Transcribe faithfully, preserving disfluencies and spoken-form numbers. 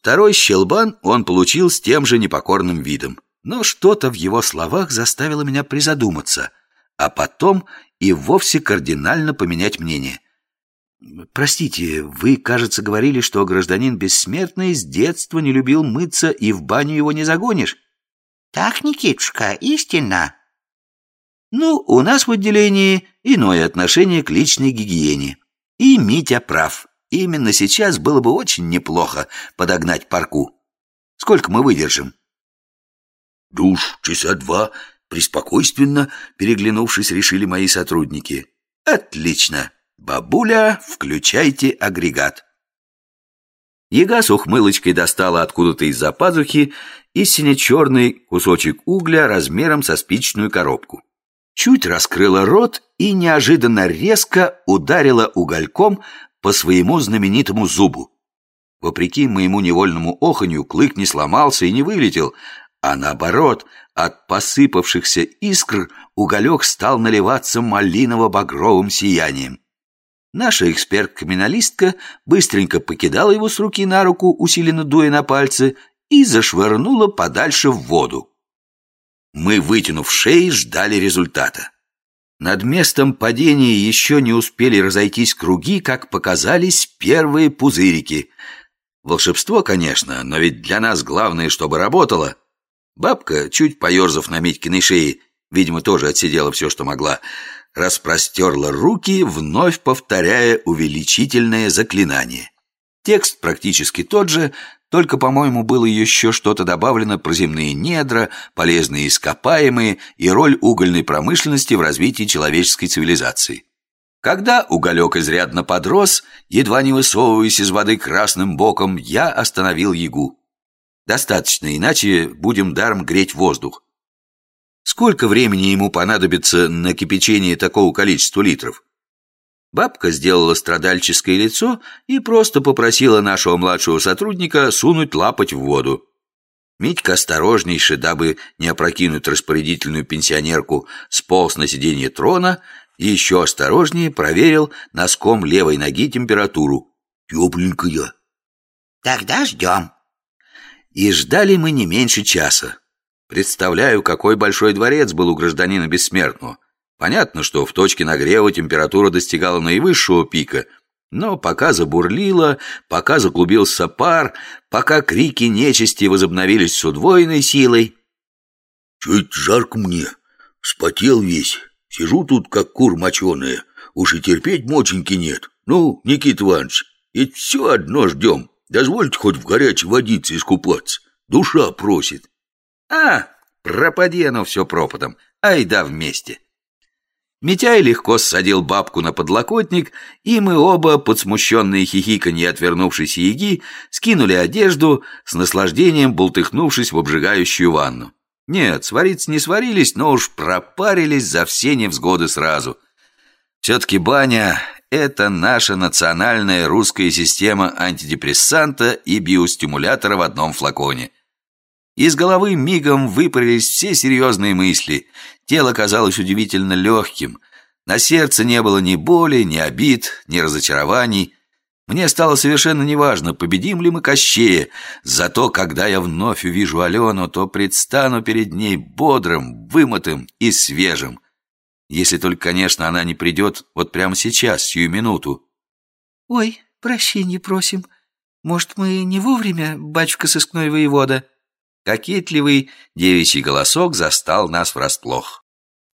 Второй щелбан он получил с тем же непокорным видом. Но что-то в его словах заставило меня призадуматься, а потом и вовсе кардинально поменять мнение. «Простите, вы, кажется, говорили, что гражданин Бессмертный с детства не любил мыться, и в баню его не загонишь?» «Так, Никитушка, истинно». «Ну, у нас в отделении иное отношение к личной гигиене. И Митя прав. Именно сейчас было бы очень неплохо подогнать парку. Сколько мы выдержим?» «Душ часа два», преспокойственно, переглянувшись, решили мои сотрудники. «Отлично! Бабуля, включайте агрегат». Яга с ухмылочкой достала откуда-то из-за пазухи и сине-черный кусочек угля размером со спичечную коробку. Чуть раскрыла рот и неожиданно резко ударила угольком по своему знаменитому зубу. Вопреки моему невольному оханью, клык не сломался и не вылетел, а наоборот, от посыпавшихся искр уголек стал наливаться малиново-багровым сиянием. Наша эксперт-криминалистка быстренько покидала его с руки на руку, усиленно дуя на пальцы, и зашвырнула подальше в воду. Мы, вытянув шеи, ждали результата. Над местом падения еще не успели разойтись круги, как показались первые пузырики. Волшебство, конечно, но ведь для нас главное, чтобы работало. Бабка, чуть поерзав на Митькиной шее, видимо, тоже отсидела все, что могла, распростерла руки, вновь повторяя увеличительное заклинание. Текст практически тот же, только, по-моему, было еще что-то добавлено про земные недра, полезные ископаемые и роль угольной промышленности в развитии человеческой цивилизации. Когда уголек изрядно подрос, едва не высовываясь из воды красным боком, я остановил Ягу. Достаточно, иначе будем даром греть воздух. Сколько времени ему понадобится на кипячение такого количества литров? Бабка сделала страдальческое лицо и просто попросила нашего младшего сотрудника сунуть лапоть в воду. Митька осторожнейше, дабы не опрокинуть распорядительную пенсионерку, сполз на сиденье трона и еще осторожнее проверил носком левой ноги температуру. «Тепленькая». «Тогда ждем». И ждали мы не меньше часа. Представляю, какой большой дворец был у гражданина Бессмертного. Понятно, что в точке нагрева температура достигала наивысшего пика, но пока забурлило, пока заклубился пар, пока крики нечисти возобновились с удвоенной силой. «Чуть жарко мне, вспотел весь, сижу тут, как кур моченая, уж и терпеть моченьки нет. Ну, Никита Иванович, ведь все одно ждем, дозвольте хоть в горячей водице искупаться, душа просит». «А, пропади оно все пропадом, айда вместе». Митяй легко ссадил бабку на подлокотник, и мы оба, под смущенные хихиканье отвернувшейся Яги, скинули одежду, с наслаждением бултыхнувшись в обжигающую ванну. Нет, свариться не сварились, но уж пропарились за все невзгоды сразу. Все-таки баня – это наша национальная русская система антидепрессанта и биостимулятора в одном флаконе. Из головы мигом выпарились все серьезные мысли. Тело казалось удивительно легким. На сердце не было ни боли, ни обид, ни разочарований. Мне стало совершенно неважно, победим ли мы Кощея. Зато, когда я вновь увижу Алену, то предстану перед ней бодрым, вымытым и свежим. Если только, конечно, она не придет вот прямо сейчас, сию минуту. «Ой, прощения просим. Может, мы не вовремя, батюшка сыскной воевода?» Кокетливый девичий голосок застал нас врасплох.